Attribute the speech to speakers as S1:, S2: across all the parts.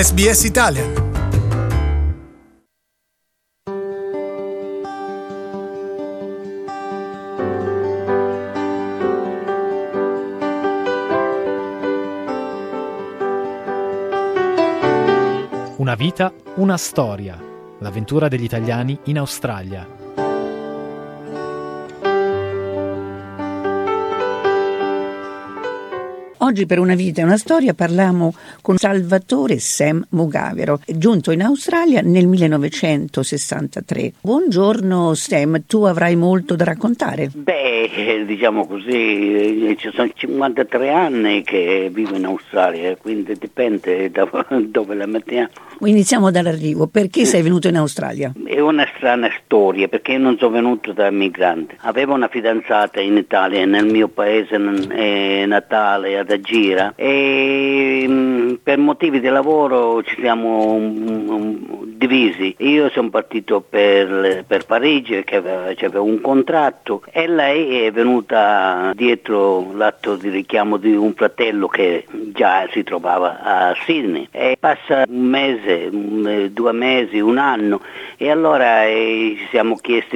S1: SBS Italian.
S2: Una vita, una storia. L'avventura degli italiani in Australia.
S3: Oggi per Una vita e una storia parliamo con Salvatore Sam Mugavero, giunto in Australia nel 1963. Buongiorno Sam, tu avrai molto da raccontare.
S4: Diciamo così, ci sono 53 anni che vivo in Australia, quindi dipende da dove la mettiamo.
S3: Iniziamo dall'arrivo. Perché sei venuto in Australia?
S4: È una strana storia, perché non sono venuto da migrante. Avevo una fidanzata in Italia, nel mio paese natale, ad Agira, e per motivi di lavoro ci siamo divisi. Io sono partito per Parigi, che aveva un contratto, e lei è venuta dietro l'atto di richiamo di un fratello che già si trovava a Sydney. E passa un mese, 2 mesi, un anno, e allora ci siamo chiesti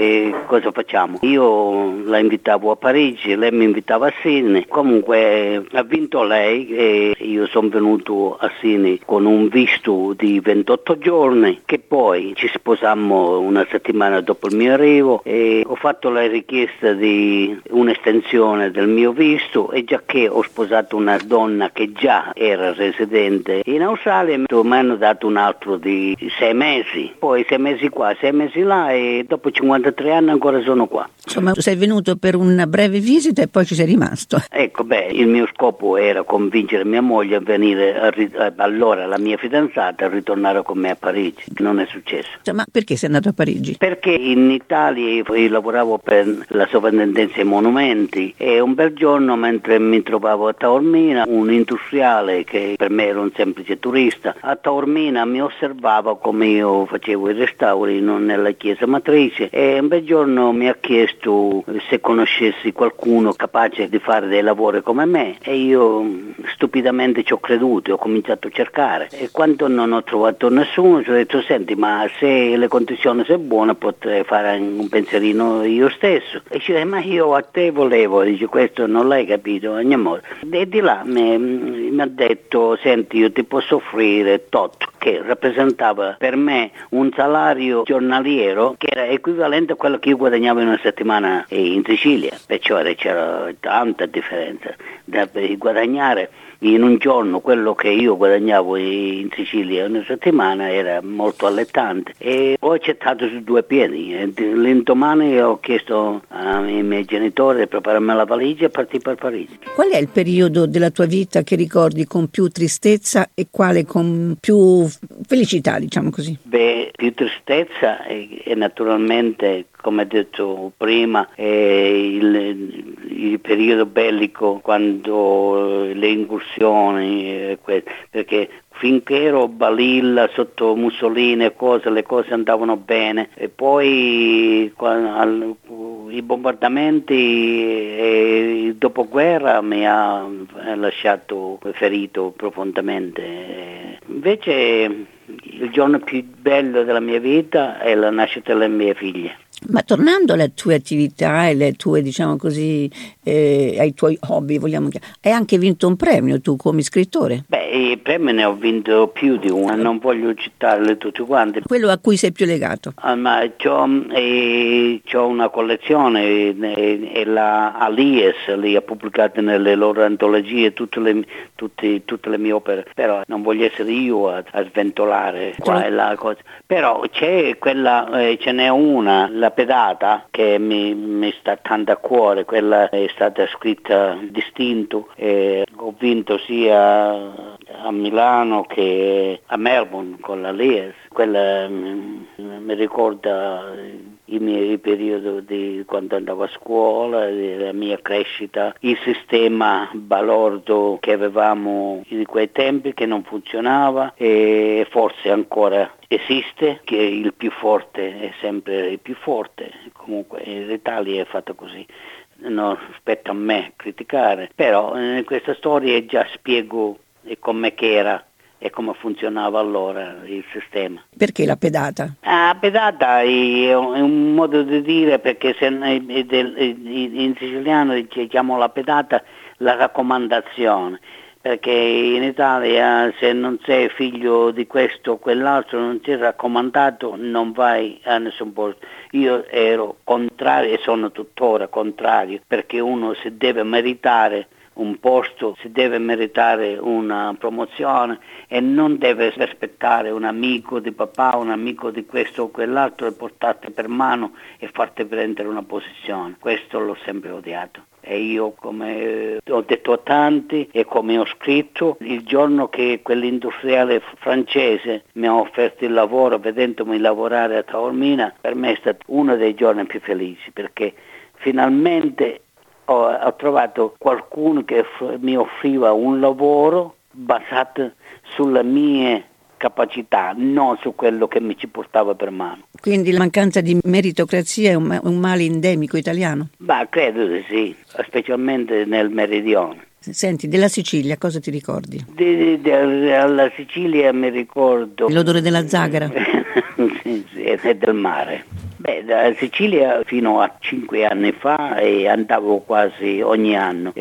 S4: cosa facciamo. Io la invitavo a Parigi, lei mi invitava a Sydney. Comunque ha vinto lei e io sono venuto a Sydney con un visto di 28 giorni, che poi ci sposammo una settimana dopo il mio arrivo, e ho fatto la richiesta di un'estensione del mio visto, e già che ho sposato una donna che già era residente in Australia, mi hanno dato un altro di 6 mesi, poi 6 mesi qua, 6 mesi là, e dopo 53 anni ancora sono qua.
S3: Insomma, sei venuto per una breve visita e poi ci sei rimasto.
S4: Ecco, il mio scopo era convincere mia moglie a venire, allora la mia fidanzata, a ritornare con me a Parigi. Non è successo.
S3: Ma perché sei andato a Parigi?
S4: Perché in Italia io lavoravo per la sovrintendenza ai monumenti, e un bel giorno, mentre mi trovavo a Taormina, un industriale che per me era un semplice turista, a Taormina mi osservava come io facevo i restauri nella chiesa matrice, e un bel giorno mi ha chiesto se conoscessi qualcuno capace di fare dei lavori come me, e io stupidamente ci ho creduto e ho cominciato a cercare, e quando non ho trovato nessuno ci ho detto: senti, ma se le condizioni sono buone potrei fare un pensierino io stesso. E dice: ma io a te volevo. Dice: questo non l'hai capito, amore. E di là mi ha detto: senti, io ti posso offrire tot, che rappresentava per me un salario giornaliero che era equivalente a quello che io guadagnavo in una settimana in Sicilia, perciò c'era tanta differenza. Da guadagnare in un giorno quello che io guadagnavo in Sicilia in una settimana era molto allettante, e ho accettato su 2 piedi. L'indomani ho chiesto ai miei genitori di prepararmi la valigia e partire per Parigi.
S3: Qual è il periodo della tua vita che ricordi con più tristezza e quale con più felicità, diciamo così?
S4: Più tristezza e naturalmente, come detto prima, il periodo bellico, quando le incursioni, perché finché ero Balilla sotto Mussolini e le cose andavano bene, e poi i bombardamenti e il dopoguerra mi ha lasciato ferito profondamente. Invece il giorno più bello della mia vita è la nascita delle mie figlie.
S3: Ma tornando alle tue attività e le tue, diciamo così, ai tuoi hobby, vogliamo chiamare, hai anche vinto un premio tu come scrittore?
S4: I premi ne ho vinto più di uno, non voglio citarle tutti quanti.
S3: Quello a cui sei più legato?
S4: Ma c'ho una collezione, e la Alias li ha pubblicate nelle loro antologie tutte le mie opere, però non voglio essere io a sventolare qua e là cose. Però c'è quella, ce n'è una, la pedata, che mi sta tanto a cuore. Quella è stata scritta distinto, e ho vinto sia a Milano che a Melbourne con la Lies. Quella mi ricorda il mio periodo di quando andavo a scuola, la mia crescita, il sistema balordo che avevamo in quei tempi, che non funzionava e forse ancora esiste, che il più forte è sempre il più forte. Comunque l'Italia è fatta così. Non spetta a me criticare, però in questa storia già spiego com'è che era e come funzionava allora il sistema.
S3: Perché la pedata?
S4: La pedata è un modo di dire, perché in siciliano chiamo la pedata la raccomandazione, perché in Italia se non sei figlio di questo o quell'altro, non sei raccomandato, non vai a nessun posto. Io ero contrario e sono tuttora contrario, perché uno si deve meritare un posto, si deve meritare una promozione e non deve aspettare un amico di papà, un amico di questo o quell'altro e portarti per mano e farti prendere una posizione. Questo l'ho sempre odiato. E io, come ho detto a tanti e come ho scritto, il giorno che quell'industriale francese mi ha offerto il lavoro, vedendomi lavorare a Taormina, per me è stato uno dei giorni più felici, perché finalmente ho trovato qualcuno che mi offriva un lavoro basato sulle mie capacità, non su quello che mi ci portava per mano.
S3: Quindi la mancanza di meritocrazia è un male endemico italiano?
S4: Beh, credo di sì, specialmente nel meridione.
S3: Senti, della Sicilia cosa ti ricordi?
S4: Alla Sicilia mi ricordo
S3: L'odore della zagara?
S4: sì, e del mare. Beh, da Sicilia fino a 5 anni fa andavo quasi ogni anno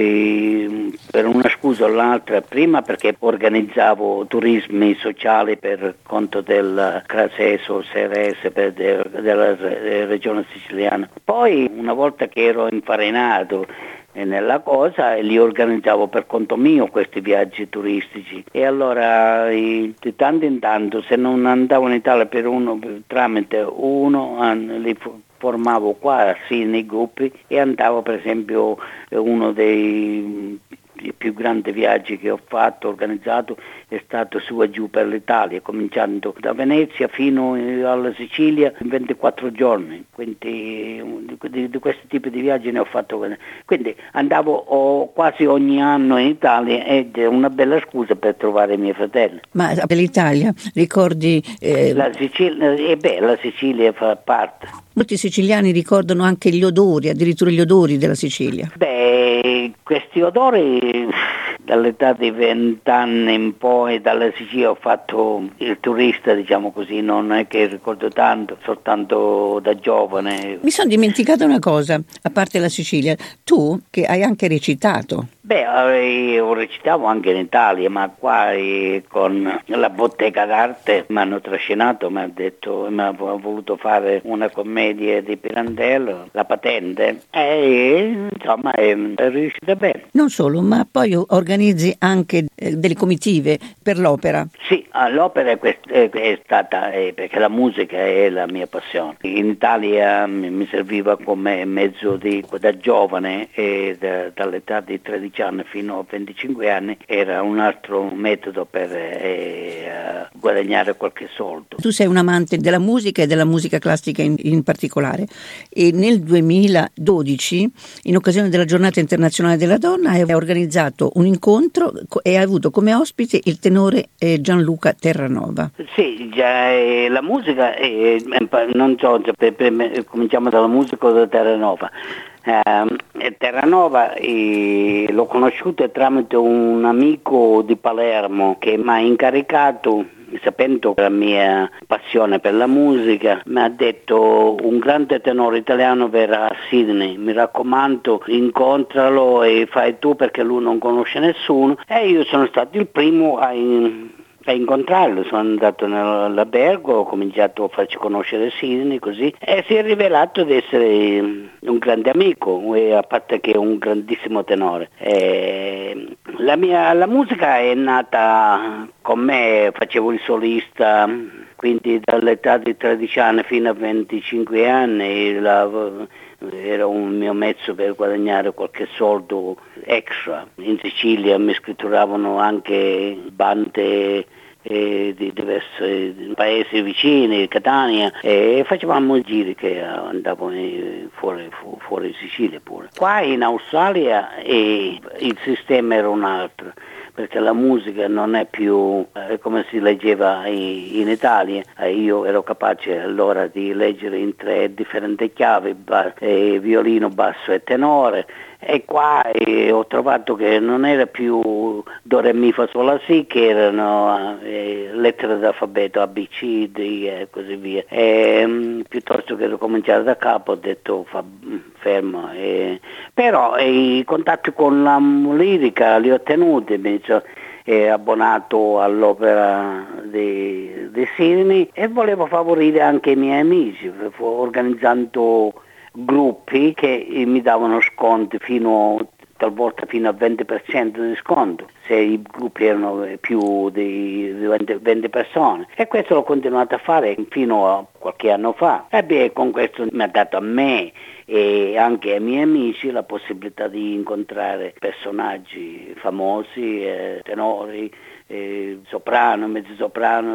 S4: per una scusa o l'altra, prima perché organizzavo turismi sociali per conto del Craseso, Serese, della regione siciliana. Poi una volta che ero infarinato nella cosa, li organizzavo per conto mio questi viaggi turistici, e allora di tanto in tanto, se non andavo in Italia tramite uno, li formavo qua sì nei gruppi, e andavo, per esempio, uno dei più grandi viaggi che ho fatto, organizzato, è stato su e giù per l'Italia, cominciando da Venezia fino alla Sicilia in 24 giorni, quindi di questo tipo di viaggi ne ho fatto. Quindi andavo quasi ogni anno in Italia, ed è una bella scusa per trovare i miei fratelli.
S3: Ma dell'Italia ricordi...
S4: La Sicilia fa parte.
S3: Molti siciliani ricordano anche gli odori, addirittura gli odori della Sicilia.
S4: Beh, questi odori, dall'età di 20 anni in poi, dalla Sicilia ho fatto il turista, diciamo così, non è che ricordo tanto, soltanto da giovane.
S3: Mi sono dimenticata una cosa, a parte la Sicilia, tu che hai anche recitato.
S4: Beh, io recitavo anche in Italia, ma qua con la bottega d'arte mi hanno trascinato, mi ha voluto fare una commedia di Pirandello, La Patente, e insomma è riuscita bene.
S3: Non solo, ma poi organizzi anche delle comitive per l'opera.
S4: Sì, l'opera è stata, perché la musica è la mia passione. In Italia mi serviva come mezzo da giovane, e dall'età di 13 anni fino a 25 anni era un altro metodo per guadagnare qualche soldo.
S3: Tu sei un amante della musica e della musica classica in particolare, e nel 2012, in occasione della Giornata Internazionale della Donna, hai organizzato un incontro e hai avuto come ospite il tenore Gianluca Terranova.
S4: Sì, già la musica, non so, cominciamo dalla musica da Terranova. Terranova l'ho conosciuto tramite un amico di Palermo che mi ha incaricato, sapendo la mia passione per la musica, mi ha detto: un grande tenore italiano verrà a Sydney, mi raccomando, incontralo e fai tu, perché lui non conosce nessuno. E io sono stato il primo a incontrarlo, sono andato nell'albergo, ho cominciato a farci conoscere Sydney, così, e si è rivelato di essere un grande amico, a parte che è un grandissimo tenore. La musica è nata con me, facevo il solista, quindi dall'età di 13 anni fino a 25 anni era un mio mezzo per guadagnare qualche soldo extra. In Sicilia mi scritturavano anche bande di diversi paesi vicini, Catania, e facevamo giri che andavo fuori Sicilia pure. Qua in Australia il sistema era un altro, perché la musica non è più come si leggeva in Italia. Io ero capace allora di leggere in 3 differenti chiavi, violino, basso e tenore, E qua ho trovato che non era più do re mi fa sol la si, che erano lettere d'alfabeto A, B, C, D e così via. Piuttosto che ricominciare da capo ho detto fermo. Però i contatti con la lirica li ho tenuti, mi sono abbonato all'opera di Sirmi e volevo favorire anche i miei amici, organizzando gruppi che mi davano sconti talvolta fino al 20% di sconto se i gruppi erano più di 20 persone, e questo l'ho continuato a fare fino a qualche anno fa, e con questo mi ha dato a me e anche ai miei amici la possibilità di incontrare personaggi famosi, tenori, soprano, mezzosoprano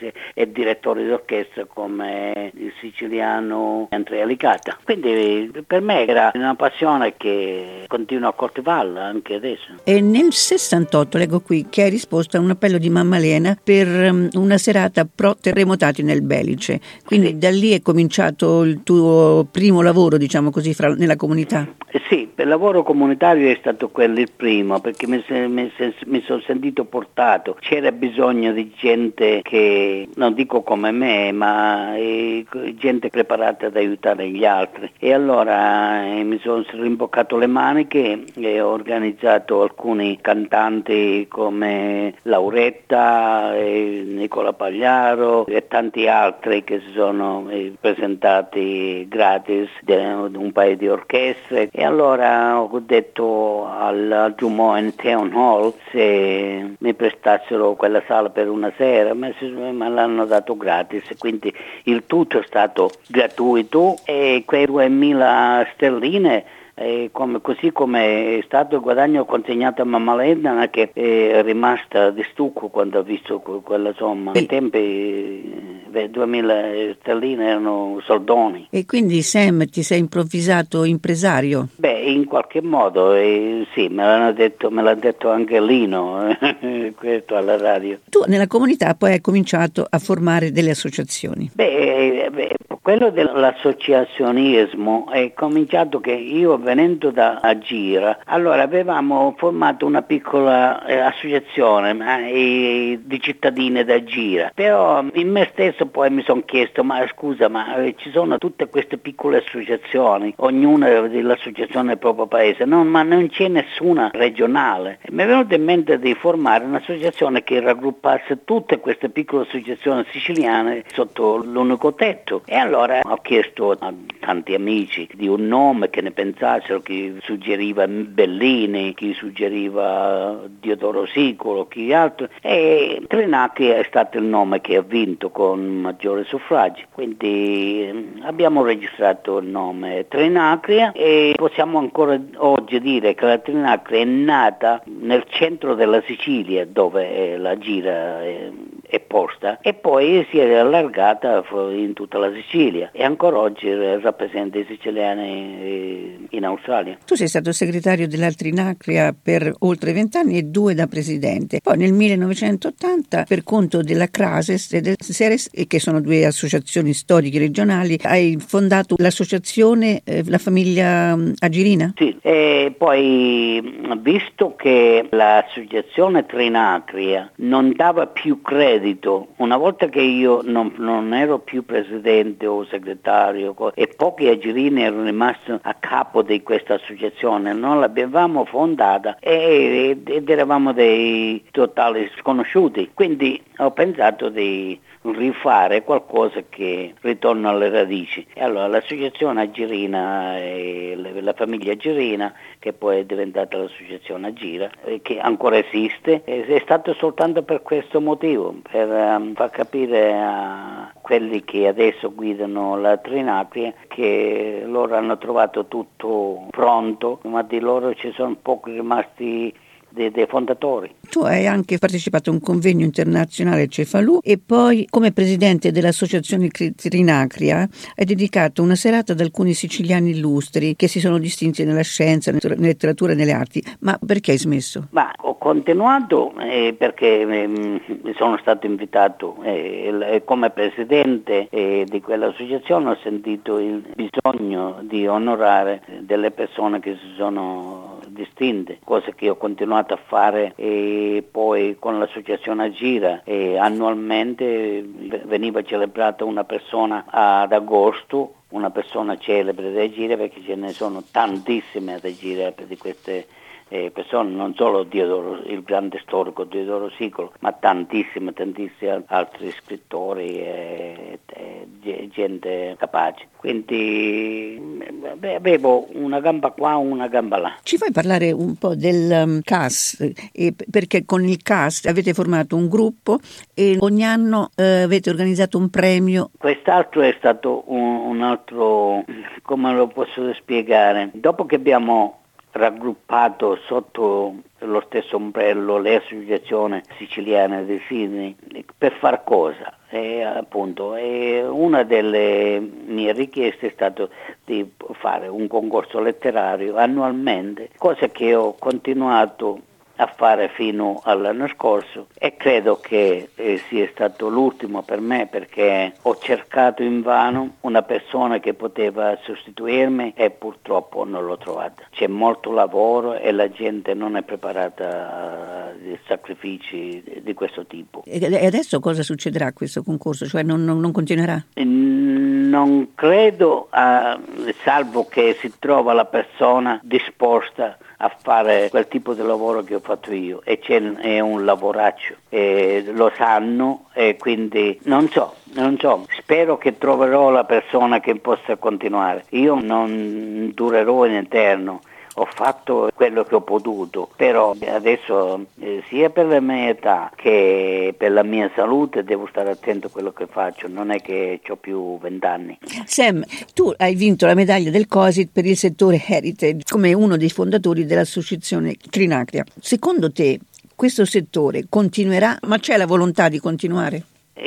S4: e direttori d'orchestra come il siciliano Andrea Licata. Quindi per me era una passione che continuo a coltivarla anche adesso.
S3: E nel 68 leggo qui che hai risposto a un appello di Maddalena per una serata pro terremotati nel Belice, quindi sì. Da lì è cominciato il tuo primo lavoro, diciamo così, nella comunità?
S4: Sì, per lavoro comunitario è stato quello il primo, perché mi sono sentito portato. C'era bisogno di gente che, non dico come me, ma gente preparata ad aiutare gli altri. E allora mi sono rimboccato le maniche e ho organizzato alcuni cantanti come Lauretta, Nicola Pagliaro e tanti altri che si sono presentati gratis di un paio di orchestre. E allora ho detto al Drummond Town Hall se mi prestassero quella sala per una sera, ma l'hanno dato gratis, quindi il tutto è stato gratuito, e quei 2000 sterline così come è stato il guadagno consegnato a Maddalena, che è rimasta di stucco quando ha visto quella somma. Ai tempi 2000 sterline erano soldoni.
S3: E quindi Sam, ti sei improvvisato impresario?
S4: In qualche modo sì, me l'ha detto anche Lino questo alla radio.
S3: Tu nella comunità poi hai cominciato a formare delle associazizioni.
S4: Quello dell'associazionismo è cominciato che io, venendo da Agira, allora avevamo formato una piccola associazione di cittadini d'Agira, però in me stesso poi mi sono chiesto, ma scusa, ci sono tutte queste piccole associazioni, ognuna dell'associazione del proprio paese, ma non c'è nessuna regionale. Mi è venuto in mente di formare un'associazione che raggruppasse tutte queste piccole associazioni siciliane sotto l'unico tetto, e allora ho chiesto a tanti amici di un nome che ne pensassero, chi suggeriva Bellini, chi suggeriva Diodoro Siculo, chi altro, e Trinacria è stato il nome che ha vinto con maggiore suffragio, quindi abbiamo registrato il nome Trinacria, e possiamo ancora oggi dire che la Trinacria è nata nel centro della Sicilia, dove la gira è posta, e poi si è allargata in tutta la Sicilia, e ancora oggi rappresenta i siciliani in Australia.
S3: Tu sei stato segretario della Trinacria per oltre 20 anni e 2 da presidente. Poi nel 1980, per conto della Crases e del Ceres, che sono 2 associazioni storiche regionali, hai fondato l'associazione La Famiglia Agirina?
S4: Sì, e poi visto che l'associazione Trinacria non dava più credito, una volta che io non ero più presidente o segretario e pochi agirini erano rimasti a capo di questa associazione, non l'abbiamo fondata ed eravamo dei totali sconosciuti, quindi ho pensato di rifare qualcosa che ritorna alle radici, e allora l'associazione Agirina e la famiglia Agirina, che poi è diventata l'associazione Agira, che ancora esiste, è stato soltanto per questo motivo, per far capire a quelli che adesso guidano la Trinacria che loro hanno trovato tutto pronto, ma di loro ci sono pochi rimasti dei fondatori.
S3: Tu hai anche partecipato a un convegno internazionale Cefalù e poi come presidente dell'associazione Trinacria hai dedicato una serata ad alcuni siciliani illustri che si sono distinti nella scienza, nella letteratura e nelle arti. Ma perché hai smesso?
S4: Ma ho continuato perché sono stato invitato come presidente di quell'associazione ho sentito il bisogno di onorare delle persone che si sono distinte, cosa che ho continuato a fare e poi con l'associazione Agira annualmente veniva celebrata una persona ad agosto, una persona celebre da Agira, perché ce ne sono tantissime ad Agira di queste persone, non solo Diodoro, il grande storico Diodoro Siculo, ma tantissimi altri scrittori e gente capace. Quindi avevo una gamba qua, una gamba là.
S3: Ci fai parlare un po' del CAS, perché con il CAS avete formato un gruppo e ogni anno avete organizzato un premio.
S4: Quest'altro è stato un altro, come lo posso spiegare, dopo che abbiamo raggruppato sotto lo stesso ombrello le associazioni siciliane di Sydney per far cosa? Appunto, una delle mie richieste è stato di fare un concorso letterario annualmente, cosa che ho continuato a fare fino all'anno scorso e credo che sia stato l'ultimo per me, perché ho cercato invano una persona che poteva sostituirmi e purtroppo non l'ho trovata. C'è molto lavoro e la gente non è preparata a sacrifici di questo tipo.
S3: E adesso cosa succederà a questo concorso? Cioè non continuerà?
S4: Non credo, salvo che si trova la persona disposta a fare quel tipo di lavoro che ho fatto io, e è un lavoraccio, lo sanno, e quindi non so, spero che troverò la persona che possa continuare. Io non durerò in eterno, ho fatto quello che ho potuto, però adesso sia per la mia età che per la mia salute devo stare attento a quello che faccio, non è che ho più 20 anni.
S3: Sam, tu hai vinto la medaglia del COSIT per il settore Heritage come uno dei fondatori dell'associazione Trinacria. Secondo te questo settore continuerà, ma c'è la volontà di continuare?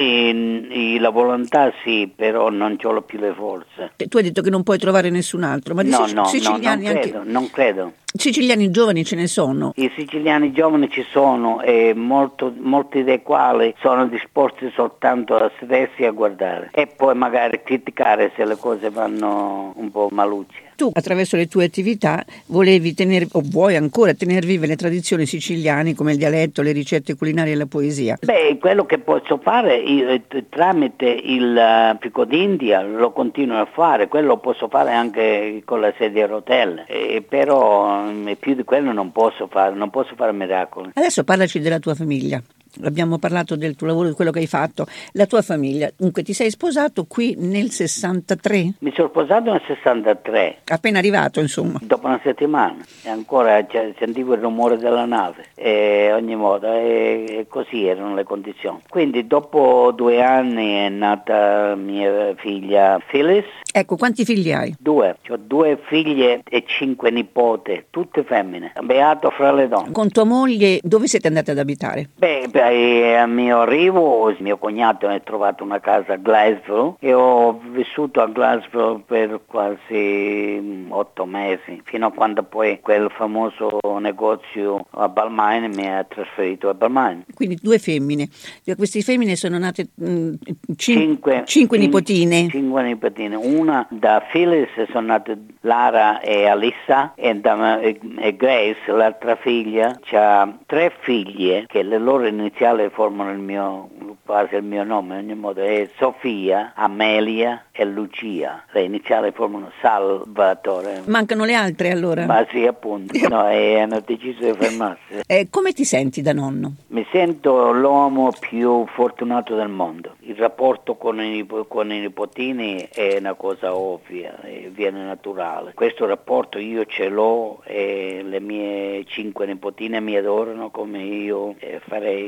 S4: La volontà sì, però non ho più le forze.
S3: Tu hai detto che non puoi trovare nessun altro, ma di siciliani
S4: non credo.
S3: Siciliani giovani ce ne sono.
S4: I siciliani giovani ci sono e molti dei quali sono disposti soltanto a sedersi e a guardare e poi magari criticare se le cose vanno un po' malucce.
S3: Tu attraverso le tue attività volevi tenere, o vuoi ancora tenere vive le tradizioni siciliane come il dialetto, le ricette culinarie e la poesia?
S4: Beh, quello che posso fare io, tramite il Fico d'India lo continuo a fare, quello posso fare anche con la sedia a rotelle, però più di quello non posso fare miracoli.
S3: Adesso parlaci della tua famiglia. Abbiamo parlato del tuo lavoro, di quello che hai fatto, la tua famiglia. Dunque ti sei sposato qui nel 63?
S4: Mi sono sposato nel 63.
S3: Appena arrivato, insomma.
S4: Dopo una settimana e ancora sentivo il rumore della nave e ogni modo e così erano le condizioni. Quindi dopo 2 anni è nata mia figlia Phyllis.
S3: Ecco, quanti figli hai?
S4: 2. Ho 2 figlie e 5 nipote, tutte femmine. Beato fra le donne.
S3: Con tua moglie dove siete andate ad abitare?
S4: Al mio arrivo mio cognato ha trovato una casa a Glasgow e ho vissuto a Glasgow per quasi 8 mesi, fino a quando poi quel famoso negozio a Balmain mi ha trasferito a Balmain.
S3: Quindi 2 femmine. Queste femmine sono nate 5 nipotine.
S4: 5 nipotine. Una da Phyllis sono nate Lara e Alissa e Grace, l'altra figlia, ha 3 figlie che le loro iniziali formano quasi il mio nome, in ogni modo è Sofia, Amelia e Lucia. Le iniziali formano Salvatore.
S3: Mancano le altre allora?
S4: Ma sì, appunto, no, e hanno deciso di fermarsi.
S3: Come ti senti da nonno?
S4: Mi sento l'uomo più fortunato del mondo. Il rapporto con i nipotini è una cosa ovvia, viene naturale. Questo rapporto io ce l'ho e le mie 5 nipotine mi adorano come io farei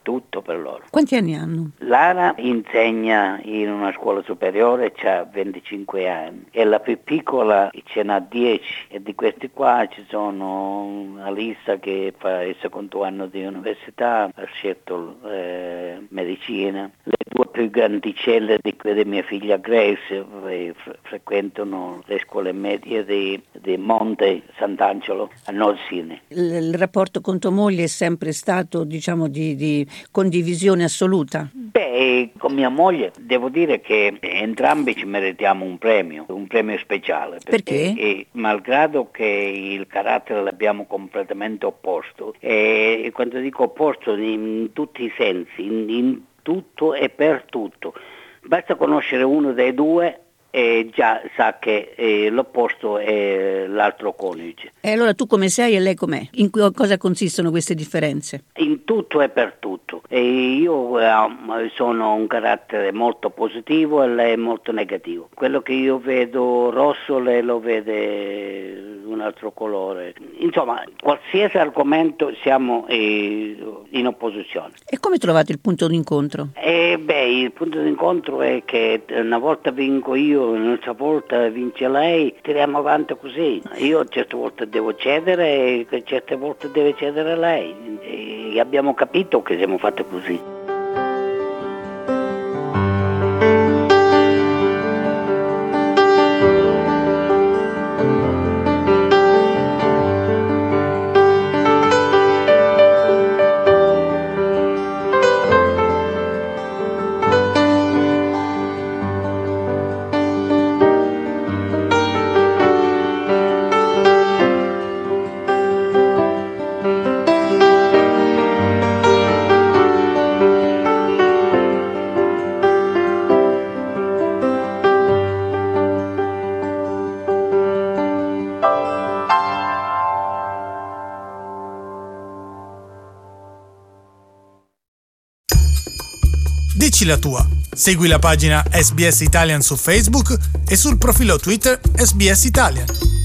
S4: tutto per loro.
S3: Quanti anni hanno?
S4: Lara insegna in una scuola superiore, ha 25 anni, e la più piccola ce n'ha 10, e di questi qua ci sono Alissa che fa il secondo anno di università, ha scelto medicina. Le due più grandicelle di mia figlia Grace frequentano le scuole medie di Monte Sant'Angelo a Norsini.
S3: Il rapporto con tua moglie è sempre stato, diciamo, di condivisione assoluta?
S4: Beh, con mia moglie devo dire che entrambi ci meritiamo un premio speciale.
S3: Perché?
S4: Malgrado che il carattere l'abbiamo completamente opposto, e quando dico opposto in tutti i sensi, in tutto e per tutto, basta conoscere uno dei due e già sa che l'opposto è l'altro coniuge.
S3: E allora tu come sei e lei com'è? In cosa consistono queste differenze?
S4: In tutto e per tutto. E io sono un carattere molto positivo e lei è molto negativo. Quello che io vedo rosso, lei lo vede un altro colore. Insomma, qualsiasi argomento siamo in opposizione.
S3: E come trovate il punto d'incontro?
S4: Il punto d'incontro è che una volta vinco io, un'altra volta vince lei, tiriamo avanti così. Io certe volte devo cedere e certe volte deve cedere lei. E abbiamo capito che siamo fatte così.
S1: Dici la tua. Segui la pagina SBS Italian su Facebook e sul profilo Twitter SBS Italian.